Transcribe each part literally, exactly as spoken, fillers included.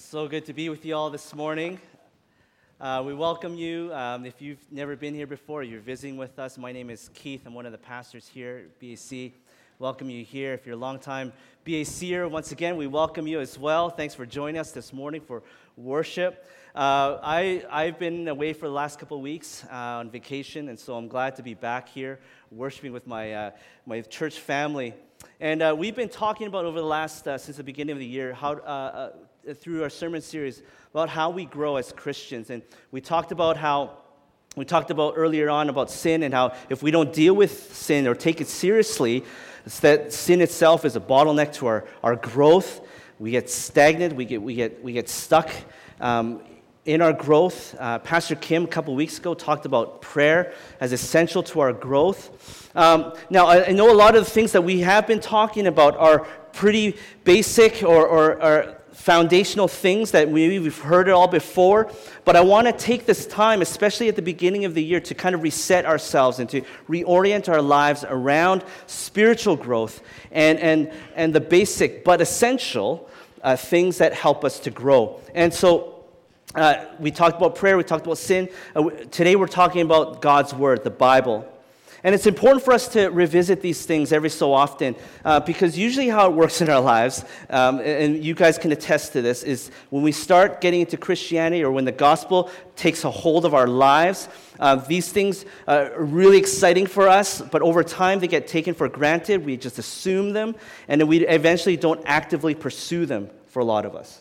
So good to be with you all this morning. Uh, we welcome you. Um, if you've never been here before, you're visiting with us. My name is Keith. I'm one of the pastors here at B A C. Welcome you here. If you're a longtime B A C'er, once again, we welcome you as well. Thanks for joining us this morning for worship. Uh, I, I've been away for the last couple of weeks uh, on vacation, and so I'm glad to be back here worshiping with my, uh, my church family. And uh, we've been talking about over the last, uh, since the beginning of the year, how uh, uh, through our sermon series, about how we grow as Christians. And we talked about how, we talked about earlier on about sin and how if we don't deal with sin or take it seriously, it's that sin itself is a bottleneck to our, our growth. We get stagnant, we get, we get, we get stuck um, in our growth. Uh, Pastor Kim, a couple weeks ago, talked about prayer as essential to our growth. Um, now, I, I know a lot of the things that we have been talking about are pretty basic or, or, or foundational things that we, we've heard it all before, but I want to take this time, especially at the beginning of the year, to kind of reset ourselves and to reorient our lives around spiritual growth and, and, and the basic but essential uh, things that help us to grow. And so, Uh, we talked about prayer, we talked about sin. Uh, today we're talking about God's Word, the Bible. And it's important for us to revisit these things every so often uh, because usually how it works in our lives, um, and you guys can attest to this, is when we start getting into Christianity or when the gospel takes a hold of our lives, uh, these things uh, are really exciting for us, but over time they get taken for granted. We just assume them, and then we eventually don't actively pursue them for a lot of us.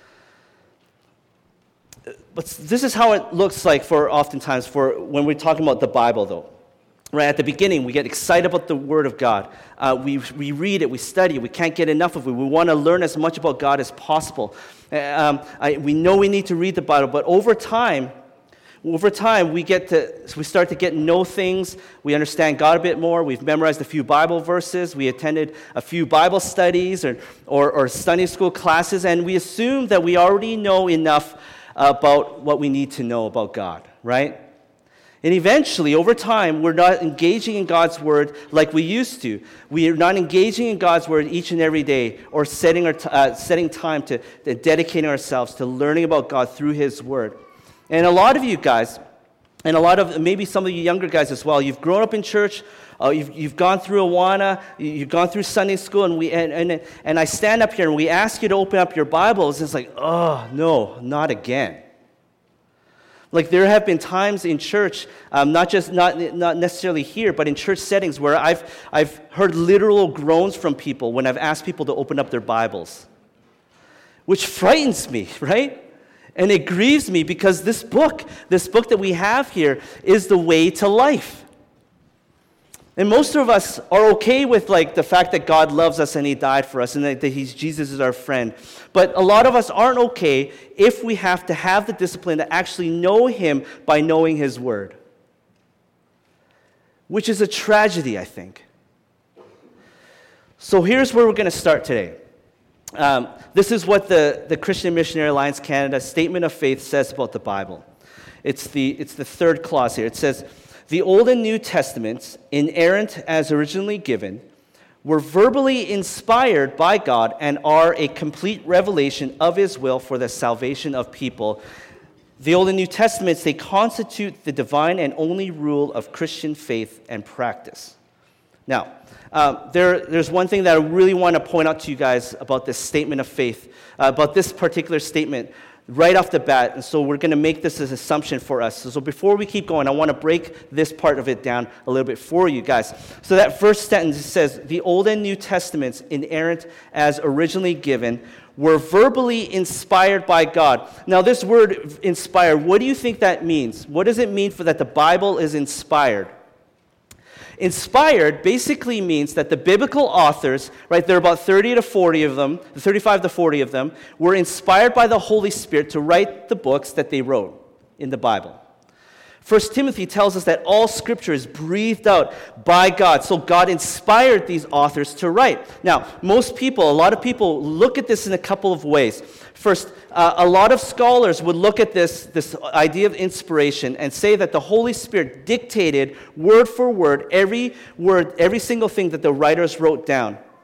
But this is how it looks like for oftentimes for when we're talking about the Bible, though. Right at the beginning, we get excited about the Word of God. Uh, we, we read it, we study it, we can't get enough of it. We want to learn as much about God as possible. Um, I, we know we need to read the Bible, but over time, over time, we get to we start to get to know things. We understand God a bit more. We've memorized a few Bible verses. We attended a few Bible studies or or, or Sunday school classes, and we assume that we already know enough about what we need to know about God, right? And eventually, over time, we're not engaging in God's Word like we used to. We are not engaging in God's Word each and every day or setting, our t- uh, setting time to, to dedicating ourselves to learning about God through His Word. And a lot of you guys, and a lot of, maybe some of you younger guys as well, you've grown up in church, uh, you've, you've gone through Awana, you've gone through Sunday school, and we and, and, and I stand up here and we ask you to open up your Bibles, and it's like, oh, no, not again. Like there have been times in church, um, not just not not necessarily here, but in church settings where I've I've heard literal groans from people when I've asked people to open up their Bibles, which frightens me, right? And it grieves me because this book, this book that we have here, is the way to life. And most of us are okay with like the fact that God loves us and He died for us and that He's Jesus is our friend. But a lot of us aren't okay if we have to have the discipline to actually know Him by knowing His Word. Which is a tragedy, I think. So here's where we're going to start today. Um, this is what the, the Christian Missionary Alliance Canada Statement of Faith says about the Bible. It's the, it's the third clause here. It says, "The Old and New Testaments, inerrant as originally given, were verbally inspired by God and are a complete revelation of His will for the salvation of people. The Old and New Testaments, they constitute the divine and only rule of Christian faith and practice." Now, uh, there, there's one thing that I really want to point out to you guys about this statement of faith, uh, about this particular statement right off the bat, and so we're going to make this as an assumption for us. So, so before we keep going, I want to break this part of it down a little bit for you guys. So that first sentence says, "The Old and New Testaments, inerrant as originally given, were verbally inspired by God." Now, this word inspired, what do you think that means? What does it mean for that the Bible is inspired? Inspired basically means that the biblical authors, right, there are about thirty to forty of them, thirty-five to forty of them, were inspired by the Holy Spirit to write the books that they wrote in the Bible. First Timothy tells us that all Scripture is breathed out by God. So God inspired these authors to write. Now, most people, a lot of people look at this in a couple of ways. First, uh, a lot of scholars would look at this, this idea of inspiration and say that the Holy Spirit dictated word for word every word, every single thing that the writers wrote down.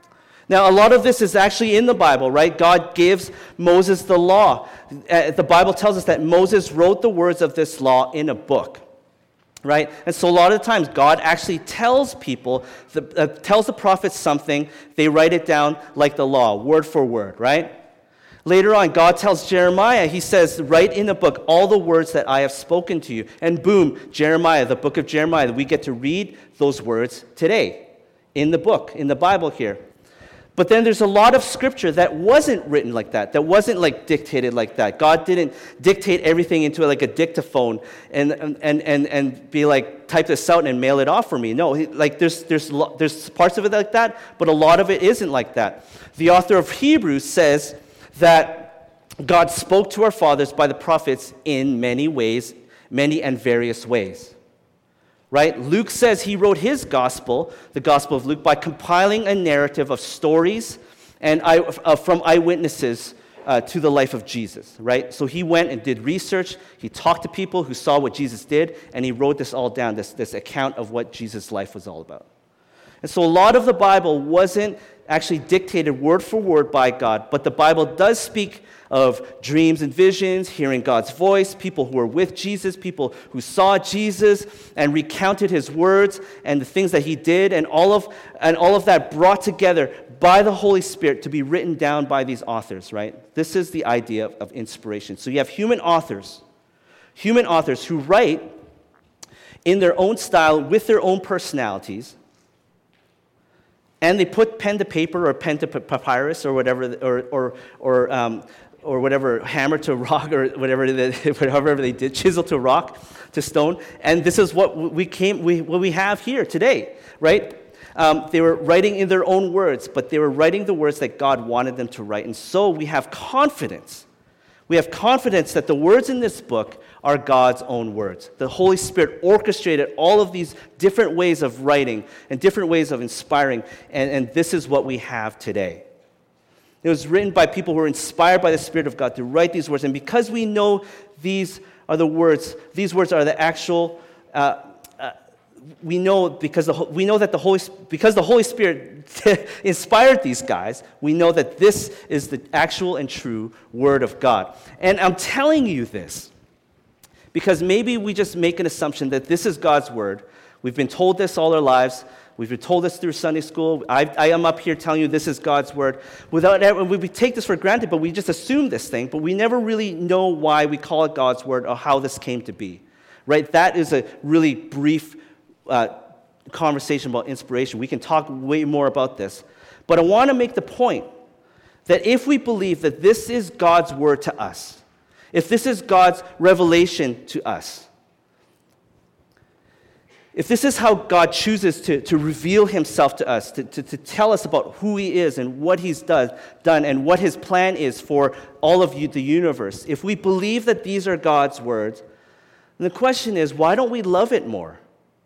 Now, a lot of this is actually in the Bible, right? God gives Moses the law. Uh, the Bible tells us that Moses wrote the words of this law in a book, right? And so a lot of the times, God actually tells people, the, uh, tells the prophets something, they write it down like the law, word for word, right? Later on, God tells Jeremiah, he says, write in the book all the words that I have spoken to you. And boom, Jeremiah, the book of Jeremiah, we get to read those words today in the book, in the Bible here. But then there's a lot of scripture that wasn't written like that, that wasn't like dictated like that. God didn't dictate everything into like a dictaphone and and and and be like, type this out and mail it off for me. No, he, like there's there's there's parts of it like that, but a lot of it isn't like that. The author of Hebrews says that God spoke to our fathers by the prophets in many ways, many and various ways. Right? Luke says he wrote his gospel, the Gospel of Luke, by compiling a narrative of stories and I, uh, from eyewitnesses uh, to the life of Jesus. Right? So he went and did research. He talked to people who saw what Jesus did, and he wrote this all down, this, this account of what Jesus' life was all about. And so a lot of the Bible wasn't actually dictated word for word by God, but the Bible does speak of dreams and visions, hearing God's voice, people who were with Jesus, people who saw Jesus and recounted his words and the things that he did, and all of and all of that brought together by the Holy Spirit to be written down by these authors, right? This is the idea of, of inspiration. So you have human authors, human authors who write in their own style with their own personalities, and they put pen to paper or pen to papyrus or whatever, or or or um, or whatever, hammer to rock or whatever they, whatever they did, chisel to rock, to stone. And this is what we came, we what we have here today, right? Um, they were writing in their own words, but they were writing the words that God wanted them to write. And so we have confidence. We have confidence that the words in this book are God's own words. The Holy Spirit orchestrated all of these different ways of writing and different ways of inspiring, and, and this is what we have today. It was written by people who were inspired by the Spirit of God to write these words, and because we know these are the words, these words are the actual, uh, uh, we know because the, we know that the Holy because the Holy Spirit inspired these guys, we know that this is the actual and true Word of God. And I'm telling you this because maybe we just make an assumption that this is God's Word. We've been told this all our lives. We've been told this through Sunday school. I, I am up here telling you this is God's Word. Without, we take this for granted, but we just assume this thing, but we never really know why we call it God's Word or how this came to be. Right? That is a really brief uh, conversation about inspiration. We can talk way more about this. But I want to make the point that if we believe that this is God's Word to us, if this is God's revelation to us, if this is how God chooses to, to reveal himself to us, to, to, to tell us about who he is and what he's does, done and what his plan is for all of you, the universe, if we believe that these are God's words, then the question is, why don't we love it more?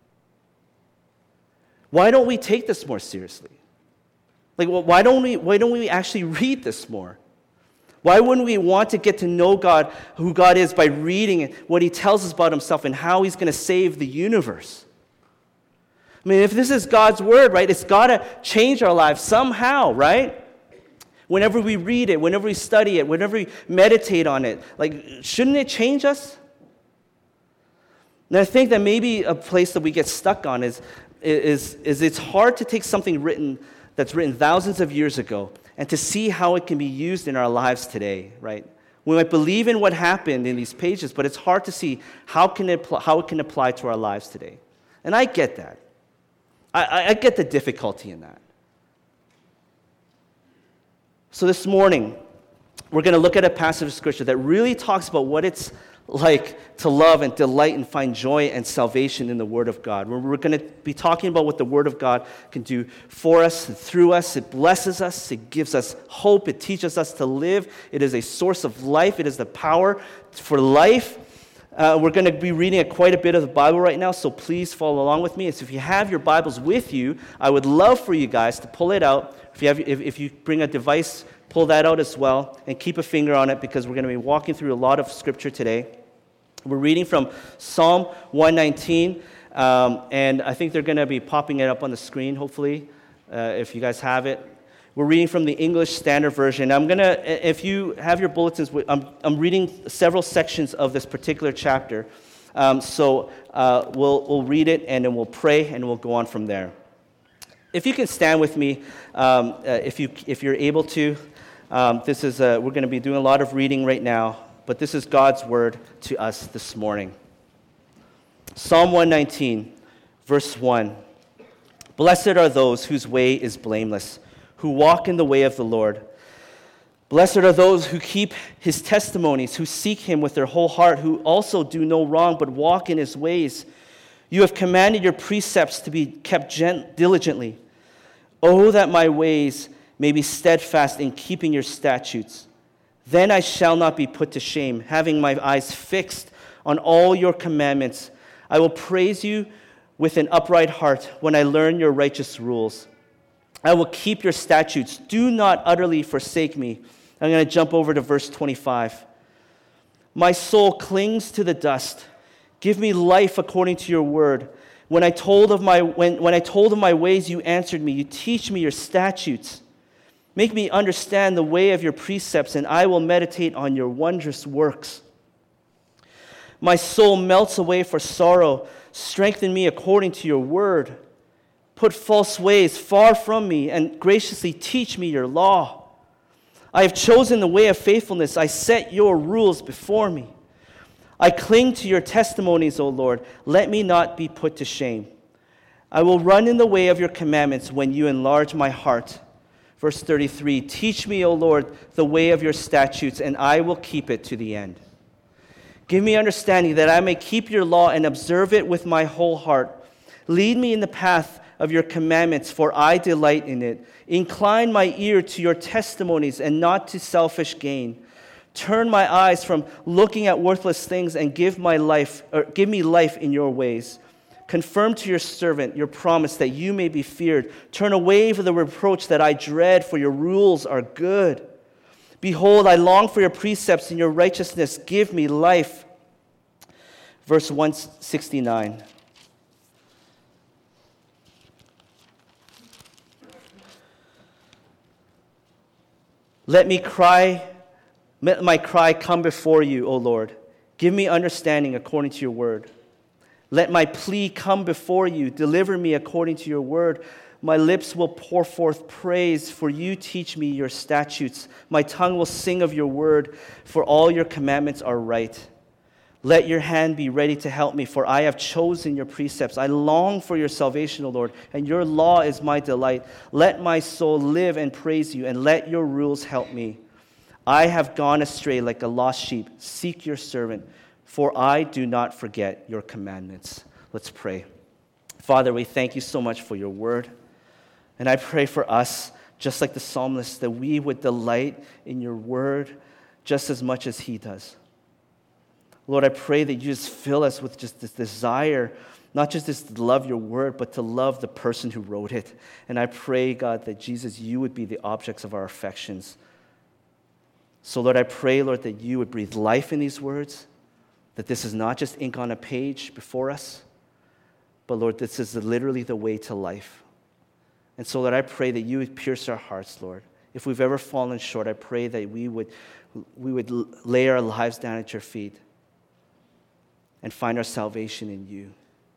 Why don't we take this more seriously? Like, well, why don't we, why don't we actually read this more? Why wouldn't we want to get to know God, who God is, by reading what he tells us about himself and how he's going to save the universe? I mean, if this is God's word, right, it's got to change our lives somehow, right? Whenever we read it, whenever we study it, whenever we meditate on it, like, shouldn't it change us? And I think that maybe a place that we get stuck on is, is, is it's hard to take something written that's written thousands of years ago and to see how it can be used in our lives today, right? We might believe in what happened in these pages, but it's hard to see how, can it, how it can apply to our lives today. And I get that. I, I get the difficulty in that. So this morning, we're going to look at a passage of Scripture that really talks about what it's like to love and delight and find joy and salvation in the Word of God. We're going to be talking about what the Word of God can do for us and through us. It blesses us. It gives us hope. It teaches us to live. It is a source of life. It is the power for life. Uh, we're going to be reading a, quite a bit of the Bible right now, so please follow along with me. So if you have your Bibles with you, I would love for you guys to pull it out. If you have, if, if you bring a device, pull that out as well, and keep a finger on it because we're going to be walking through a lot of Scripture today. We're reading from Psalm one nineteen, um, and I think they're going to be popping it up on the screen, hopefully, uh, if you guys have it. We're reading from the English Standard Version. I'm going to, if you have your bulletins, I'm, I'm reading several sections of this particular chapter. Um, so uh, we'll, we'll read it, and then we'll pray, and we'll go on from there. If you can stand with me, um, uh, if, you, if you're able to. Um, this is a, we're going to be doing a lot of reading right now, but this is God's word to us this morning. Psalm one nineteen, verse one. Blessed are those whose way is blameless, who walk in the way of the Lord. Blessed are those who keep his testimonies, who seek him with their whole heart, who also do no wrong but walk in his ways. You have commanded your precepts to be kept gent- diligently. Oh, that my ways may be steadfast in keeping your statutes. Then I shall not be put to shame, having my eyes fixed on all your commandments. I will praise you with an upright heart when I learn your righteous rules. I will keep your statutes. Do not utterly forsake me. I'm going to jump over to verse twenty-five. My soul clings to the dust. Give me life according to your word. When I told of my when, when I told of my ways, you answered me. You teach me your statutes. Make me understand the way of your precepts, and I will meditate on your wondrous works. My soul melts away for sorrow. Strengthen me according to your word. Put false ways far from me, and graciously teach me your law. I have chosen the way of faithfulness. I set your rules before me. I cling to your testimonies, O Lord. Let me not be put to shame. I will run in the way of your commandments when you enlarge my heart. Verse thirty-three, teach me, O Lord, the way of your statutes, and I will keep it to the end. Give me understanding that I may keep your law and observe it with my whole heart. Lead me in the path of your commandments, for I delight in it. Incline my ear to your testimonies and not to selfish gain. Turn my eyes from looking at worthless things and give my life, or give me life in your ways. Confirm to your servant your promise that you may be feared. Turn away from the reproach that I dread, for your rules are good. Behold, I long for your precepts, and your righteousness give me life. Verse one sixty-nine. Let me cry, let my cry come before you, O Lord. Give me understanding according to your word. Let my plea come before you. Deliver me according to your word. My lips will pour forth praise, for you teach me your statutes. My tongue will sing of your word, for all your commandments are right. Let your hand be ready to help me, for I have chosen your precepts. I long for your salvation, O Lord, and your law is my delight. Let my soul live and praise you, and let your rules help me. I have gone astray like a lost sheep. Seek your servant, for I do not forget your commandments. Let's pray. Father, we thank you so much for your word. And I pray for us, just like the psalmist, that we would delight in your word just as much as he does. Lord, I pray that you just fill us with just this desire, not just this to love your word, but to love the person who wrote it. And I pray, God, that Jesus, you would be the objects of our affections. So, Lord, I pray, Lord, that you would breathe life in these words, that this is not just ink on a page before us, but, Lord, this is literally the way to life. And so, Lord, I pray that you would pierce our hearts, Lord. If we've ever fallen short, I pray that we would, we would lay our lives down at your feet and find our salvation in you.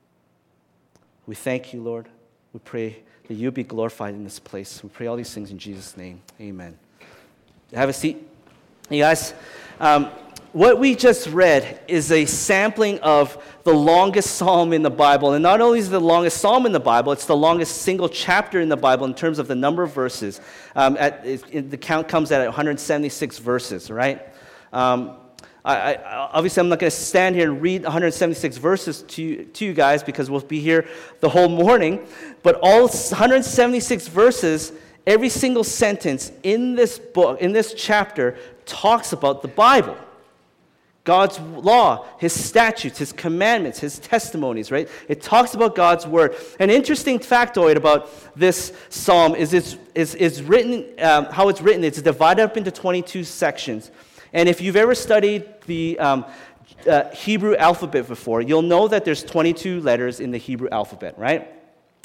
We thank you, Lord. We pray that you be glorified in this place. We pray all these things in Jesus' name. Amen. Have a seat. You guys, um, what we just read is a sampling of the longest psalm in the Bible. And not only is it the longest psalm in the Bible, it's the longest single chapter in the Bible in terms of the number of verses. Um, at, it, the count comes at one hundred seventy-six verses, right? Um, I, I, obviously, I'm not going to stand here and read one hundred seventy-six verses to you, to you guys because we'll be here the whole morning. But all one hundred seventy-six verses, every single sentence in this book, in this chapter, talks about the Bible. God's law, his statutes, his commandments, his testimonies, right? It talks about God's word. An interesting factoid about this psalm is it's, is, is written, um, how it's written, it's divided up into twenty-two sections. And if you've ever studied the um, uh, Hebrew alphabet before, you'll know that there's twenty-two letters in the Hebrew alphabet, right?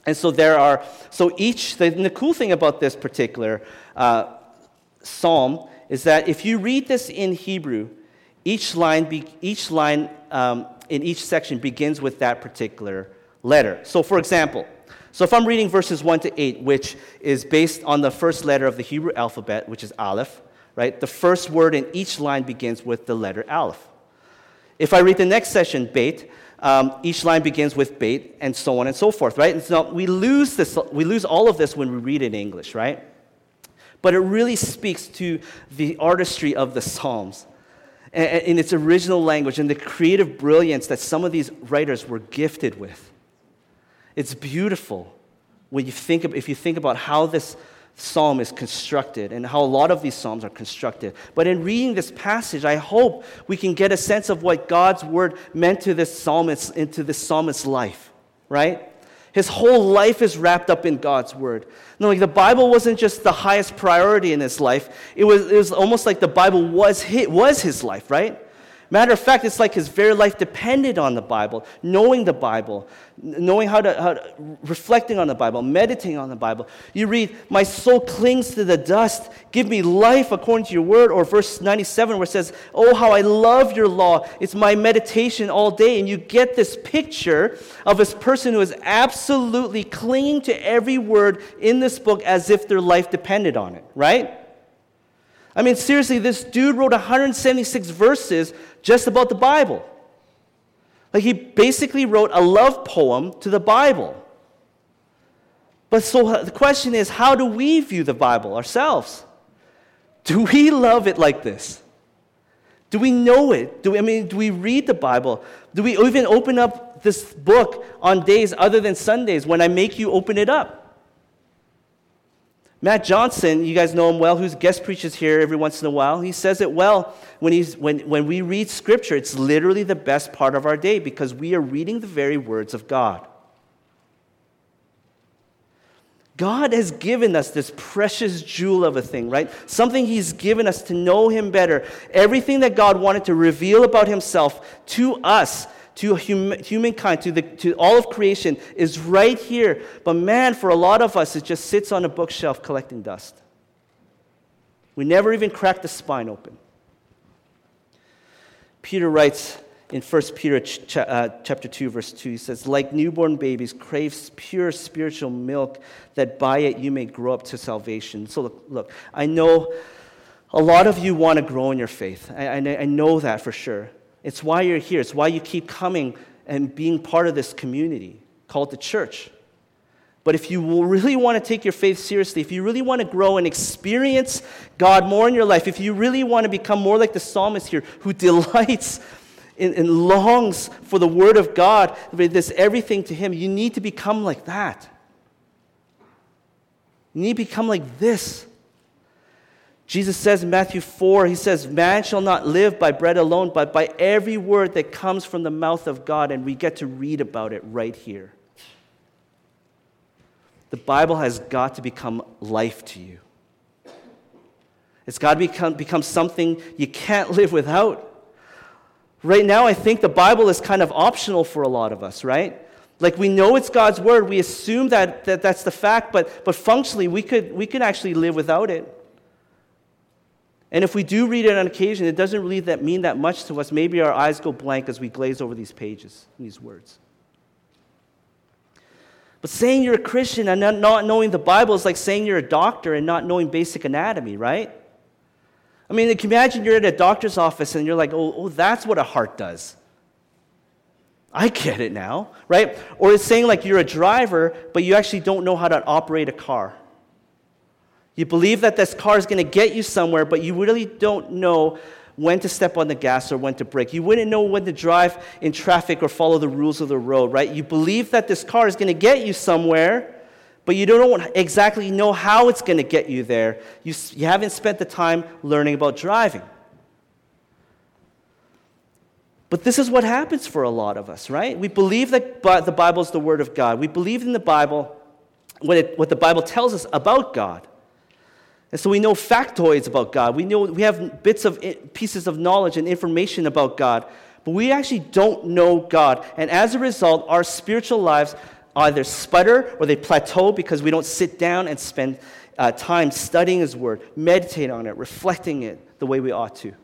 And so there are, so each, the, and the cool thing about this particular uh, psalm is that if you read this in Hebrew, each line, be, each line um, in each section begins with that particular letter. So for example, so if I'm reading verses one to eight, which is based on the first letter of the Hebrew alphabet, which is Aleph, right? The first word in each line begins with the letter Aleph. If I read the next section, Beit, um, each line begins with Beit, and so on and so forth, right? And so we lose this, we lose all of this when we read in English, right? But it really speaks to the artistry of the Psalms and in its original language and the creative brilliance that some of these writers were gifted with. It's beautiful when you think of, if you think about how this psalm is constructed and how a lot of these psalms are constructed. But in reading this passage, I hope we can get a sense of what God's word meant to this psalmist, into this psalmist's life, right? His whole life is wrapped up in God's word. No, like the Bible wasn't just the highest priority in his life. It was, it was almost like the Bible was his, was his life, right? Matter of fact, it's like his very life depended on the Bible, knowing the Bible, knowing how to, how to, reflecting on the Bible, meditating on the Bible. You read, my soul clings to the dust. Give me life according to your word. Or verse ninety-seven where it says, oh, how I love your law. It's my meditation all day. And you get this picture of this person who is absolutely clinging to every word in this book as if their life depended on it, right? I mean, seriously, this dude wrote one hundred seventy-six verses just about the Bible. Like, he basically wrote a love poem to the Bible. But so the question is, how do we view the Bible ourselves? Do we love it like this? Do we know it? Do we, I mean, do we read the Bible? Do we even open up this book on days other than Sundays when I make you open it up? Matt Johnson, you guys know him well, who's guest preaches here every once in a while. He says it well when, he's, when, when we read Scripture. It's literally the best part of our day because we are reading the very words of God. God has given us this precious jewel of a thing, right? Something he's given us to know him better. Everything that God wanted to reveal about himself to us, to hum- humankind, to, the, to all of creation, is right here. But man, for a lot of us, it just sits on a bookshelf collecting dust. We never even crack the spine open. Peter writes in First Peter ch- uh, chapter two, verse two, he says, like newborn babies, crave pure spiritual milk, that by it you may grow up to salvation. So look, look I know a lot of you want to grow in your faith. I, I, I know that for sure. It's why you're here. It's why you keep coming and being part of this community called the church. But if you really want to take your faith seriously, if you really want to grow and experience God more in your life, if you really want to become more like the psalmist here who delights and, and longs for the word of God, this everything to him, you need to become like that. You need to become like this. Jesus says in Matthew four, he says, man shall not live by bread alone, but by every word that comes from the mouth of God, and we get to read about it right here. The Bible has got to become life to you. It's got to become, become something you can't live without. Right now, I think the Bible is kind of optional for a lot of us, right? Like, we know it's God's word, we assume that, that that's the fact, but, but functionally, we could, we could actually live without it. And if we do read it on occasion, it doesn't really that mean that much to us. Maybe our eyes go blank as we glaze over these pages, these words. But saying you're a Christian and not knowing the Bible is like saying you're a doctor and not knowing basic anatomy, right? I mean, you can imagine you're at a doctor's office and you're like, oh, oh, that's what a heart does. I get it now, right? Or it's saying like you're a driver, but you actually don't know how to operate a car. You believe that this car is going to get you somewhere, but you really don't know when to step on the gas or when to brake. You wouldn't know when to drive in traffic or follow the rules of the road, right? You believe that this car is going to get you somewhere, but you don't exactly know how it's going to get you there. You, you haven't spent the time learning about driving. But this is what happens for a lot of us, right? We believe that the Bible is the Word of God. We believe in the Bible, what, it, what the Bible tells us about God. And so we know factoids about God. We know we have bits of pieces of knowledge and information about God, but we actually don't know God. And as a result, our spiritual lives either sputter or they plateau because we don't sit down and spend uh, time studying His Word, meditating on it, reflecting it the way we ought to.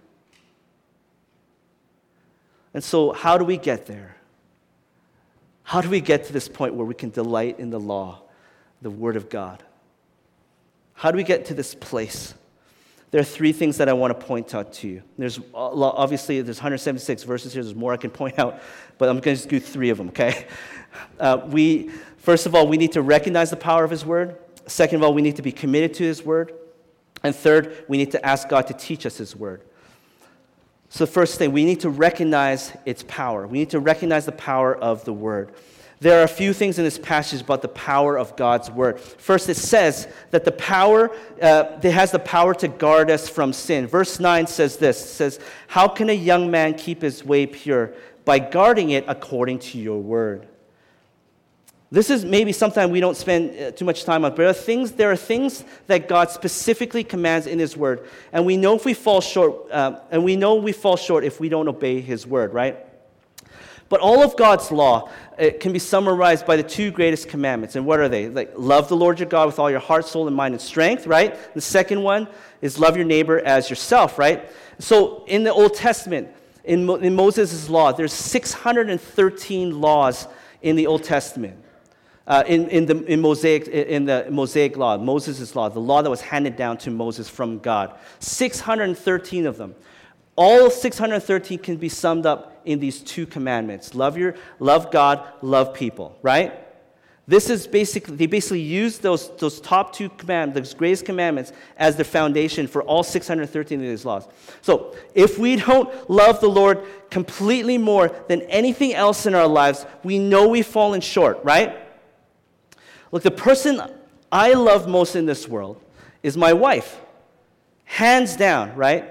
And so how do we get there? How do we get to this point where we can delight in the law, the Word of God? How do we get to this place? There are three things that I want to point out to you. There's obviously there's one hundred seventy-six verses here. There's more I can point out, but I'm going to just do three of them. Okay. Uh, we first of all we need to recognize the power of His Word. Second of all, we need to be committed to His Word, and third, we need to ask God to teach us His Word. So the first thing, we need to recognize its power. We need to recognize the power of the Word. There are a few things in this passage about the power of God's Word. First, it says that the power, uh, it has the power to guard us from sin. Verse nine says this, it says, "How can a young man keep his way pure? By guarding it according to your Word." This is maybe something we don't spend uh, too much time on, but there are, things, there are things that God specifically commands in His Word, and we know if we fall short, uh, and we know we fall short if we don't obey His Word, right? But all of God's law it can be summarized by the two greatest commandments. And what are they? Like, love the Lord your God with all your heart, soul, and mind and strength, right? The second one is love your neighbor as yourself, right? So in the Old Testament, in, Mo- in Moses' law, there's six hundred thirteen laws in the Old Testament. Uh, in, in, the, in, Mosaic, in the Mosaic law, Moses' law, the law that was handed down to Moses from God. six hundred thirteen of them. All six hundred thirteen can be summed up in these two commandments. Love your, love God, love people, right? This is basically, they basically use those, those top two commandments, those greatest commandments, as the foundation for all six hundred thirteen of these laws. So, if we don't love the Lord completely more than anything else in our lives, we know we've fallen short, right? Look, the person I love most in this world is my wife. Hands down, right?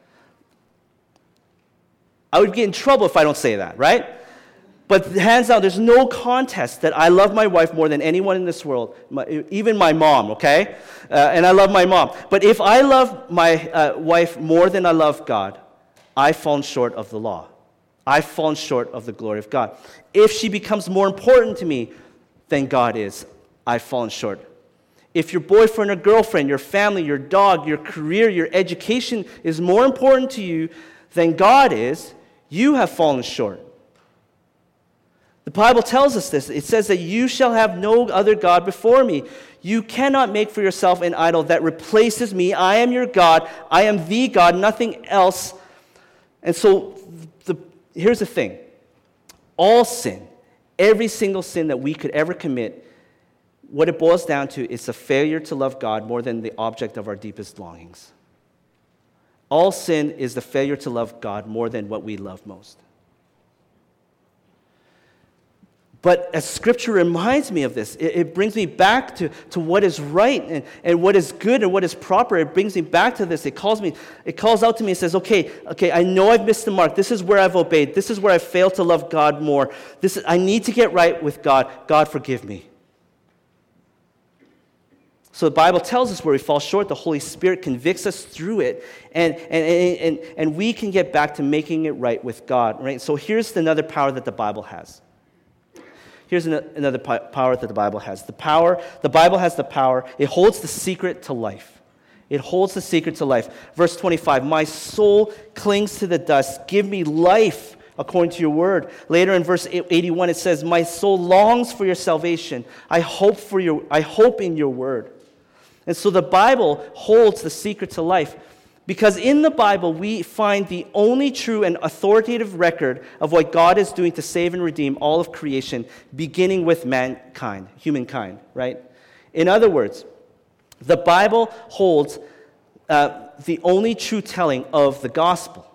I would get in trouble if I don't say that, right? But hands down, there's no contest that I love my wife more than anyone in this world, my, even my mom, okay? Uh, and I love my mom. But if I love my uh, wife more than I love God, I've fallen short of the law. I've fallen short of the glory of God. If she becomes more important to me than God is, I've fallen short. If your boyfriend or girlfriend, your family, your dog, your career, your education is more important to you than God is, you have fallen short. The Bible tells us this. It says that you shall have no other God before me. You cannot make for yourself an idol that replaces me. I am your God. I am the God, nothing else. And so the, here's the thing. All sin, every single sin that we could ever commit, what it boils down to is a failure to love God more than the object of our deepest longings. All sin is the failure to love God more than what we love most. But as Scripture reminds me of this, it, it brings me back to, to what is right and, and what is good and what is proper. It brings me back to this. It calls me, it calls out to me and says, okay, okay, I know I've missed the mark. This is where I've obeyed. This is where I've failed to love God more. This is, I need to get right with God. God, forgive me. So the Bible tells us where we fall short. The Holy Spirit convicts us through it, and, and, and, and we can get back to making it right with God. Right? So here's another power that the Bible has. Here's another power that the Bible has. The power, the Bible has the power. It holds the secret to life. It holds the secret to life. Verse twenty-five, my soul clings to the dust. Give me life according to your word. Later in verse eighty-one, it says, my soul longs for your salvation. I hope for your, I hope in your word. And so the Bible holds the secret to life because in the Bible we find the only true and authoritative record of what God is doing to save and redeem all of creation, beginning with mankind, humankind, right? In other words, the Bible holds uh, the only true telling of the gospel.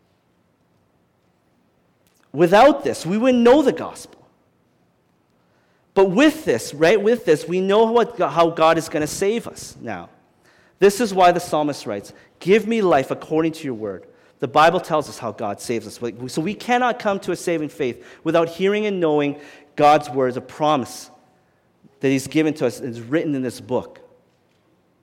Without this, we wouldn't know the gospel. But with this, right, with this, we know what, how God is going to save us now. This is why the psalmist writes, give me life according to your word. The Bible tells us how God saves us. So we cannot come to a saving faith without hearing and knowing God's words of promise that he's given to us and is written in this book.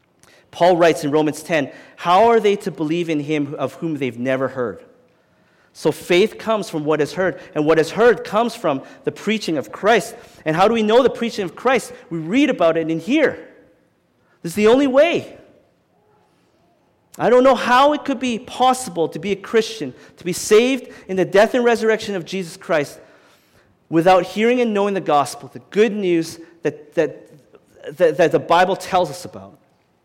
Paul writes in Romans ten, how are they to believe in him of whom they've never heard? So faith comes from what is heard, and what is heard comes from the preaching of Christ. And how do we know the preaching of Christ? We read about it in here. This is the only way. I don't know how it could be possible to be a Christian, to be saved in the death and resurrection of Jesus Christ, without hearing and knowing the gospel, the good news that, that, that, that the Bible tells us about.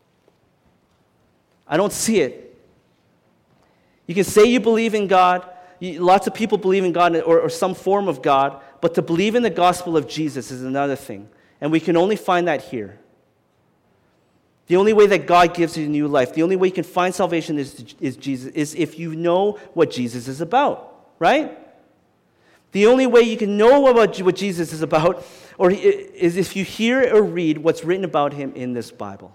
I don't see it. You can say you believe in God. You, lots of people believe in God or, or some form of God, but to believe in the gospel of Jesus is another thing. And we can only find that here. The only way that God gives you new life, the only way you can find salvation is, is Jesus, is if you know what Jesus is about, right? The only way you can know about what Jesus is about or is if you hear or read what's written about him in this Bible.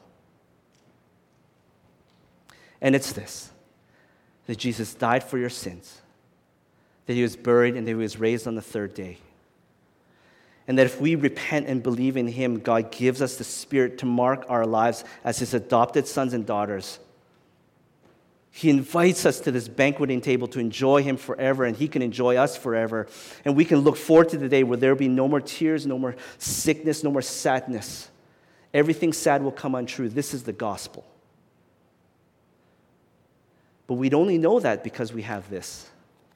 And it's this, that Jesus died for your sins, that he was buried and that he was raised on the third day. And that if we repent and believe in him, God gives us the Spirit to mark our lives as his adopted sons and daughters. He invites us to this banqueting table to enjoy him forever, and he can enjoy us forever. And we can look forward to the day where there will be no more tears, no more sickness, no more sadness. Everything sad will come untrue. This is the gospel. But we'd only know that because we have this.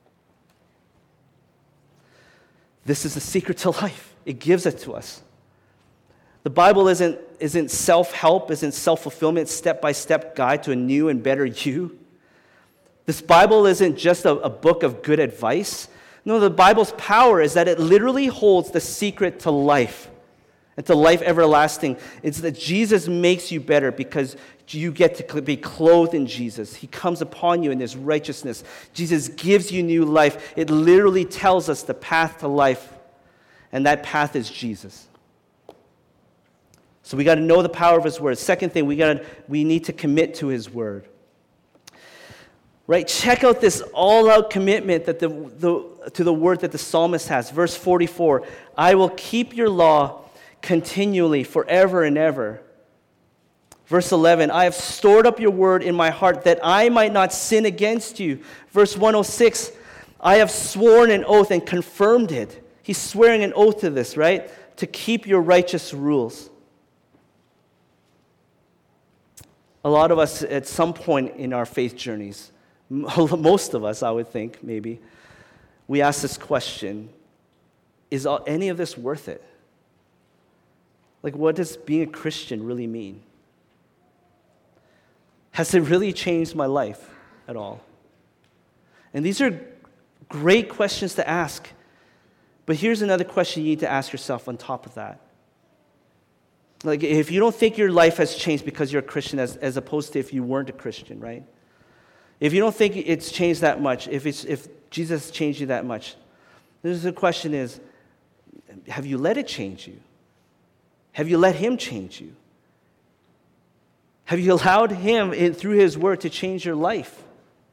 This is the secret to life. It gives it to us. The Bible isn't, isn't self-help, isn't self-fulfillment, step-by-step guide to a new and better you. This Bible isn't just a, a book of good advice. No, the Bible's power is that it literally holds the secret to life and to life everlasting. It's that Jesus makes you better because you get to be clothed in Jesus. He comes upon you in his righteousness. Jesus gives you new life. It literally tells us the path to life, and that path is Jesus. So we got to know the power of his word. Second thing, we got to we need to commit to his word. Right? Check out this all-out commitment that the, the to the word that the psalmist has. Verse forty-four, I will keep your law continually forever and ever. Verse eleven, I have stored up your word in my heart that I might not sin against you. Verse one oh six, I have sworn an oath and confirmed it. He's swearing an oath to this, right? To keep your righteous rules. A lot of us at some point in our faith journeys, most of us, I would think, maybe, we ask this question, is any of this worth it? Like, what does being a Christian really mean? Has it really changed my life at all? And these are great questions to ask. But here's another question you need to ask yourself on top of that. Like, if you don't think your life has changed because you're a Christian as, as opposed to if you weren't a Christian, right? If you don't think it's changed that much, if it's if Jesus changed you that much, the question is, have you let it change you? Have you let him change you? Have you allowed him, in, through his word, to change your life?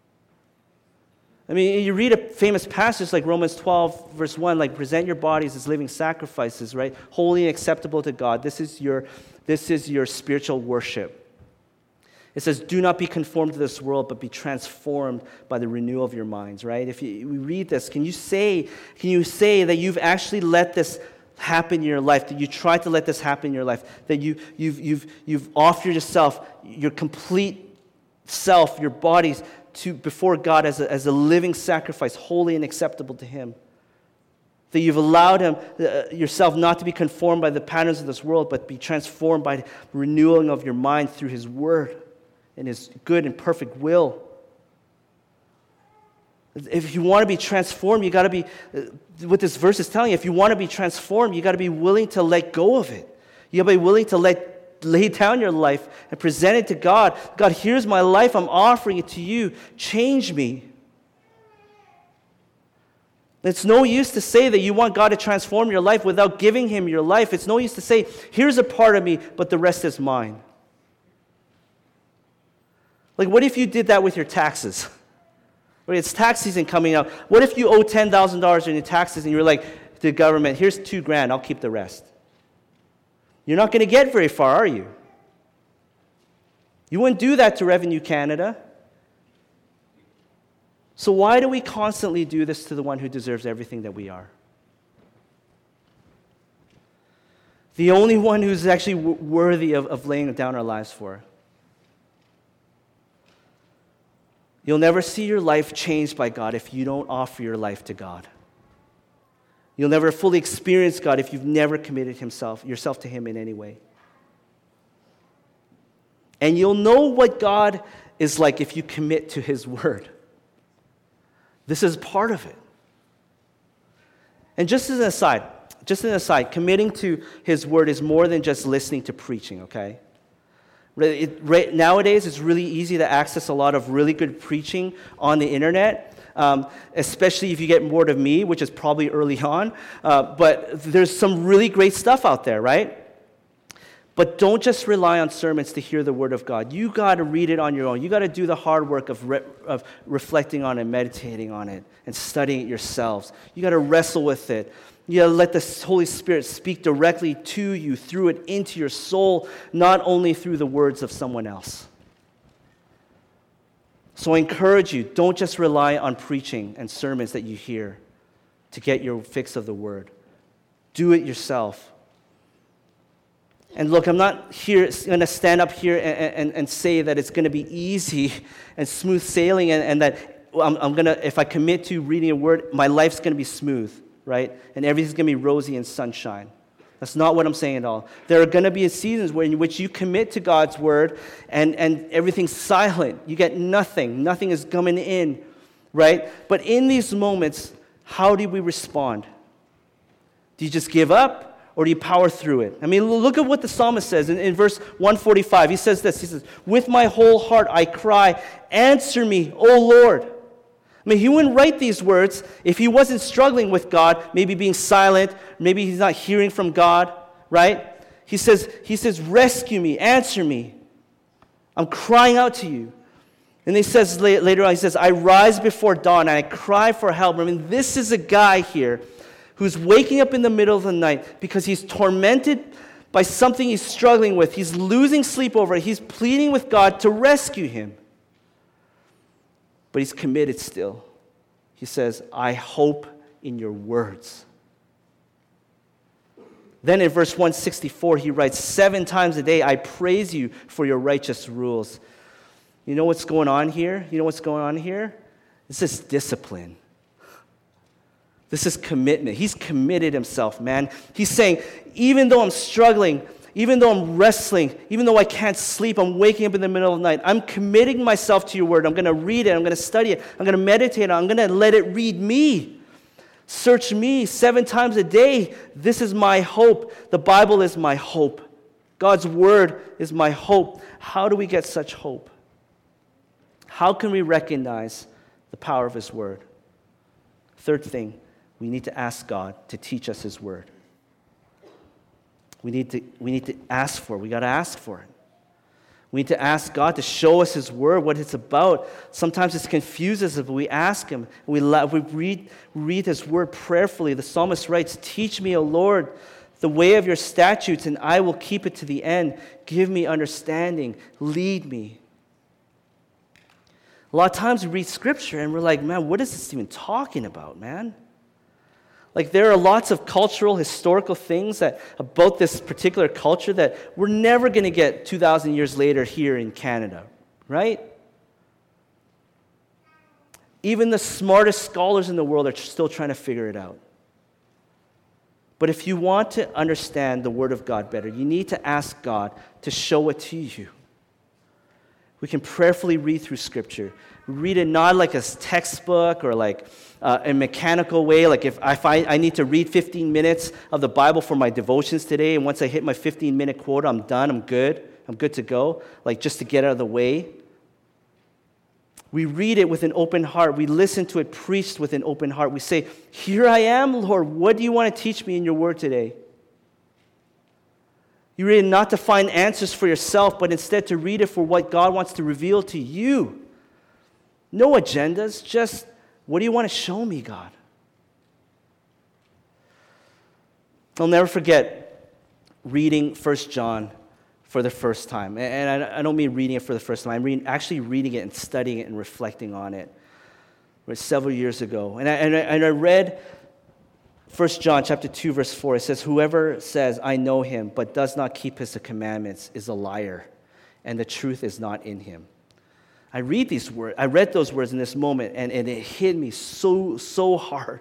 I mean, you read a famous passage like Romans twelve, verse one, like, present your bodies as living sacrifices, right? Holy and acceptable to God. This is your, this is your spiritual worship. It says, do not be conformed to this world, but be transformed by the renewal of your minds, right? If you, we read this, can you say, can you say that you've actually let this happen in your life, that you tried to let this happen in your life, that you, you've, you've, you've offered yourself, your complete self, your bodies, to before God as a, as a living sacrifice, holy and acceptable to him? That you've allowed him, uh, yourself not to be conformed by the patterns of this world, but be transformed by the renewing of your mind through his word and his good and perfect will. If you want to be transformed, you got to be, uh, what this verse is telling you, if you want to be transformed, you got to be willing to let go of it. You got to be willing to let lay down your life and present it to God. God, here's my life. I'm offering it to you. Change me. It's no use to say that you want God to transform your life without giving him your life. It's no use to say, here's a part of me, but the rest is mine. Like, what if you did that with your taxes? It's tax season coming up. What if you owe ten thousand dollars in your taxes and you're like to the government, here's two grand, I'll keep the rest? You're not going to get very far, are you? You wouldn't do that to Revenue Canada. So why do we constantly do this to the one who deserves everything that we are? The only one who's actually w- worthy of, of laying down our lives for. You'll never see your life changed by God if you don't offer your life to God. You'll never fully experience God if you've never committed himself, yourself to him in any way. And you'll know what God is like if you commit to his word. This is part of it. And just as an aside, just an aside, committing to his word is more than just listening to preaching, okay? It, right, nowadays, it's really easy to access a lot of really good preaching on the internet, um, especially if you get bored of me, which is probably early on. Uh, but there's some really great stuff out there, right? But don't just rely on sermons to hear the word of God. You got to read it on your own. You got to do the hard work of, re- of reflecting on it, meditating on it, and studying it yourselves. You got to wrestle with it. You got to let the Holy Spirit speak directly to you, through it, into your soul, not only through the words of someone else. So I encourage you, don't just rely on preaching and sermons that you hear to get your fix of the word. Do it yourself. And look, I'm not here going to stand up here and, and, and say that it's going to be easy and smooth sailing and, and that I'm, I'm going to, if I commit to reading a word, my life's going to be smooth, right? And everything's going to be rosy and sunshine. That's not what I'm saying at all. There are going to be seasons where in which you commit to God's word and, and everything's silent. You get nothing. Nothing is coming in, right? But in these moments, how do we respond? Do you just give up? Or do you power through it? I mean, look at what the psalmist says in, in verse one forty-five. He says this. He says, with my whole heart I cry, answer me, O Lord. I mean, he wouldn't write these words if he wasn't struggling with God, maybe being silent, maybe he's not hearing from God, right? He says, he says, rescue me, answer me. I'm crying out to you. And he says later on, he says, I rise before dawn and I cry for help. I mean, this is a guy here who's waking up in the middle of the night because he's tormented by something he's struggling with. He's losing sleep over it. He's pleading with God to rescue him. But he's committed still. He says, I hope in your words. Then in verse one sixty-four, he writes, seven times a day I praise you for your righteous rules. You know what's going on here? You know what's going on here? This is discipline. This is commitment. He's committed himself, man. He's saying, even though I'm struggling, even though I'm wrestling, even though I can't sleep, I'm waking up in the middle of the night, I'm committing myself to your word. I'm going to read it. I'm going to study it. I'm going to meditate on it. I'm going to let it read me. Search me seven times a day. This is my hope. The Bible is my hope. God's word is my hope. How do we get such hope? How can we recognize the power of his word? Third thing, we need to ask God to teach us his word. We need to, we need to ask for it. We got to ask for it. We need to ask God to show us his word, what it's about. Sometimes it confuses us, but we ask him. We, we read, read his word prayerfully. The psalmist writes, teach me, O Lord, the way of your statutes, and I will keep it to the end. Give me understanding. Lead me. A lot of times we read scripture and we're like, man, what is this even talking about, man? Like, there are lots of cultural, historical things that about this particular culture that we're never going to get two thousand years later here in Canada, right? Even the smartest scholars in the world are still trying to figure it out. But if you want to understand the Word of God better, you need to ask God to show it to you. We can prayerfully read through Scripture. Read it not like a textbook or like uh, a mechanical way. Like if I find I need to read fifteen minutes of the Bible for my devotions today, and once I hit my fifteen-minute quota, I'm done, I'm good, I'm good to go, like just to get out of the way. We read it with an open heart. We listen to it preached with an open heart. We say, here I am, Lord. What do you want to teach me in your word today? You read it not to find answers for yourself, but instead to read it for what God wants to reveal to you. No agendas, just what do you want to show me, God? I'll never forget reading First John for the first time. And I don't mean reading it for the first time. I'm reading, actually reading it and studying it and reflecting on it. right, several years ago. And I, and I, and I read First John chapter two, verse four. It says, whoever says, I know him, but does not keep his commandments is a liar, and the truth is not in him. I read these words. I read those words in this moment, and, and it hit me so, so hard.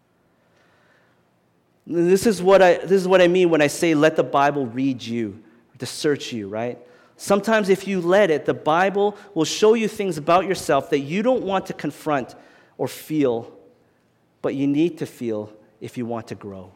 This is what I this is what I mean when I say let the Bible read you, to search you, right? Sometimes if you let it, the Bible will show you things about yourself that you don't want to confront or feel, but you need to feel if you want to grow.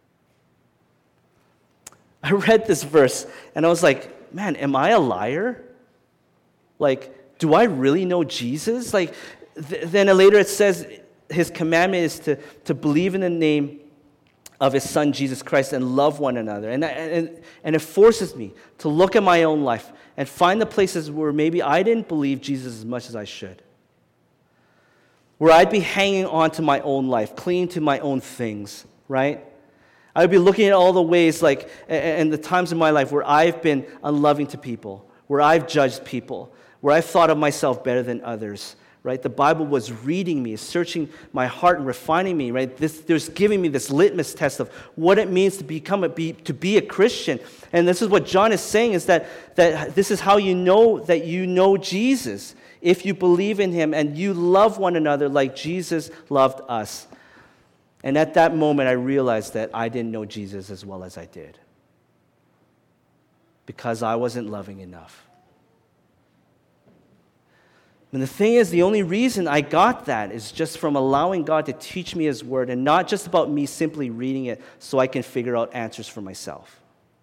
I read this verse and I was like, man, am I a liar? Like, do I really know Jesus? Like, th- then later it says his commandment is to, to believe in the name of his son, Jesus Christ, and love one another. And, and, and it forces me to look at my own life and find the places where maybe I didn't believe Jesus as much as I should. Where I'd be hanging on to my own life, clinging to my own things, right? I would be looking at all the ways, like, and the times in my life where I've been unloving to people, where I've judged people, where I've thought of myself better than others, right? The Bible was reading me, searching my heart and refining me, right? This, there's giving me this litmus test of what it means to become a, be, to be a Christian. And this is what John is saying, is that, that this is how you know that you know Jesus, if you believe in him and you love one another like Jesus loved us. And at that moment, I realized that I didn't know Jesus as well as I did, because I wasn't loving enough. And the thing is, the only reason I got that is just from allowing God to teach me his word, and not just about me simply reading it so I can figure out answers for myself.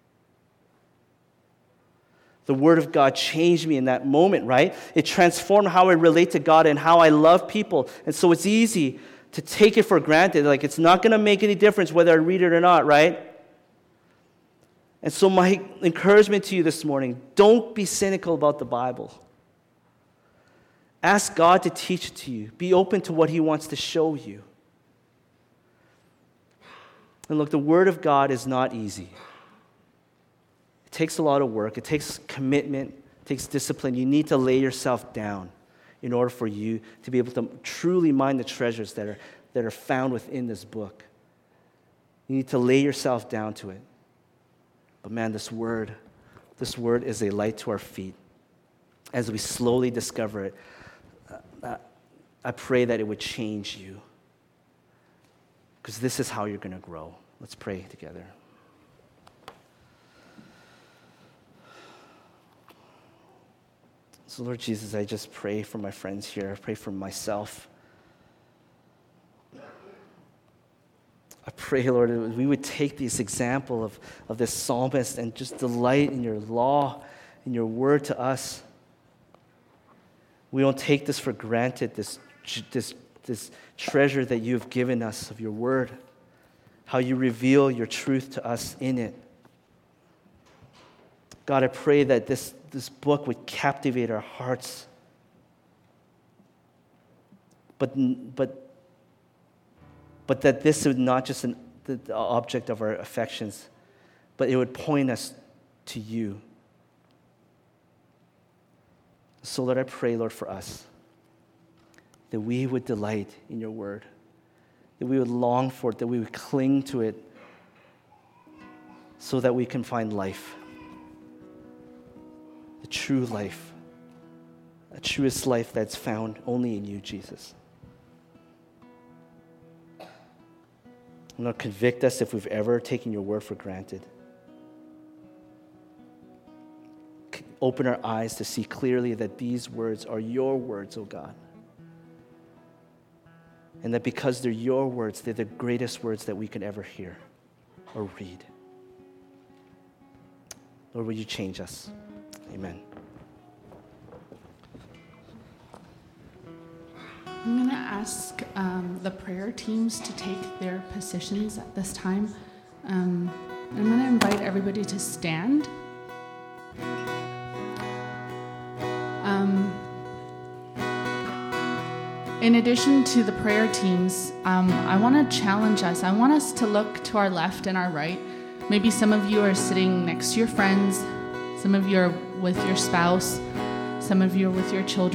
The word of God changed me in that moment, right? It transformed how I relate to God and how I love people. And so it's easy to take it for granted. Like, it's not going to make any difference whether I read it or not, right? And so my encouragement to you this morning, don't be cynical about the Bible. Ask God to teach it to you. Be open to what he wants to show you. And look, the word of God is not easy. It takes a lot of work. It takes commitment. It takes discipline. You need to lay yourself down in order for you to be able to truly mine the treasures that are, that are found within this book. You need to lay yourself down to it. But man, this word, this word is a light to our feet. As we slowly discover it, uh, I pray that it would change you, because this is how you're going to grow. Let's pray together. So Lord Jesus, I just pray for my friends here. I pray for myself. I pray, Lord, that we would take this example of, of this psalmist and just delight in your law, in your word to us. We don't take this for granted, this, this, this treasure that you have given us of your word, how you reveal your truth to us in it. God, I pray that this, this book would captivate our hearts. But, but, but that this would not just an, the, the object of our affections, but it would point us to you. So, Lord, I pray, Lord, for us, that we would delight in your word, that we would long for it, that we would cling to it, so that we can find life, the true life, a truest life that's found only in you, Jesus. Lord, convict us if we've ever taken your word for granted. Open our eyes to see clearly that these words are your words, oh God. And that because they're your words, they're the greatest words that we could ever hear or read. Lord, will you change us? Amen. I'm going to ask um, the prayer teams to take their positions at this time. Um, I'm going to invite everybody to stand. Um, in addition to the prayer teams, um, I want to challenge us. I want us to look to our left and our right. Maybe some of you are sitting next to your friends. Some of you are with your spouse. Some of you are with your children.